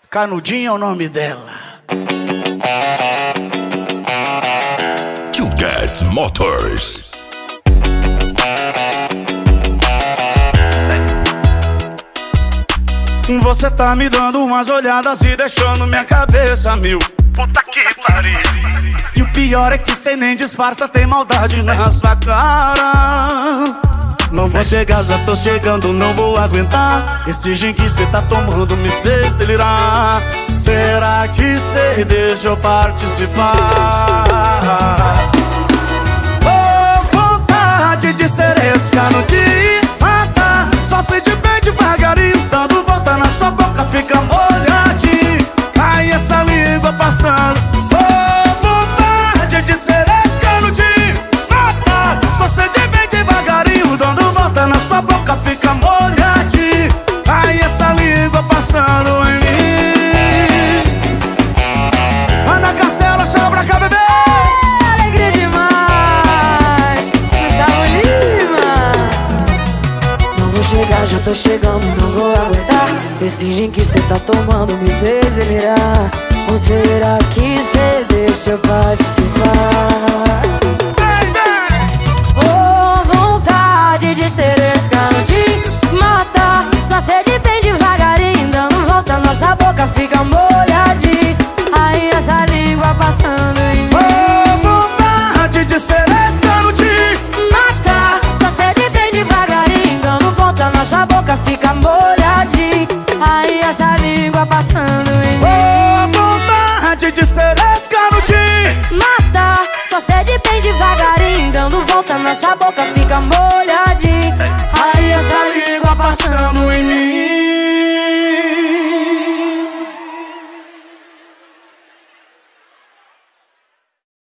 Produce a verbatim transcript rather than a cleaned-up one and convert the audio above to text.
Canudinho é o nome dela. To Get Motors. Você tá me dando umas olhadas e deixando minha cabeça mil. Puta que pariu. E o pior é que cê nem disfarça, tem maldade na sua cara. Não vou chegar, já tô chegando, não vou aguentar. Esse gin que cê tá tomando me fez delirar. Será que cê deixa eu participar? Oh, vontade de ser esse canudinho, mata. Só sei de bem devagarinho, dando volta na sua boca, fica molhadinho. Ai, essa língua passando. Oh, vontade de ser esse canudinho, mata. Só sei de bem devagarinho, dando volta na sua boca, fica molhadinho. Ai, essa língua passando em mim. Ana Castela, chama pra cá, bebê. Alegria demais, Gustavo Lima. Não vou chegar, já tô chegando, não vou aguentar. Esse gin que cê tá tomando me fez delirar. Ou será que cê deixa eu participar? Oh, vontade de ser esse canudinho, mata. Só cede bem devagarinho, dando volta, nossa boca fica molhadinha. Aí essa língua passando em mim. Oh, vontade de ser esse canudinho, mata. Só cede bem devagarinho, dando volta, nossa boca fica molhadinha. Aí essa língua passando em mim. oh, vontade de ser esse canudinho, mata. Só cede bem devagarinho, dando volta, nossa boca fica molhadinha.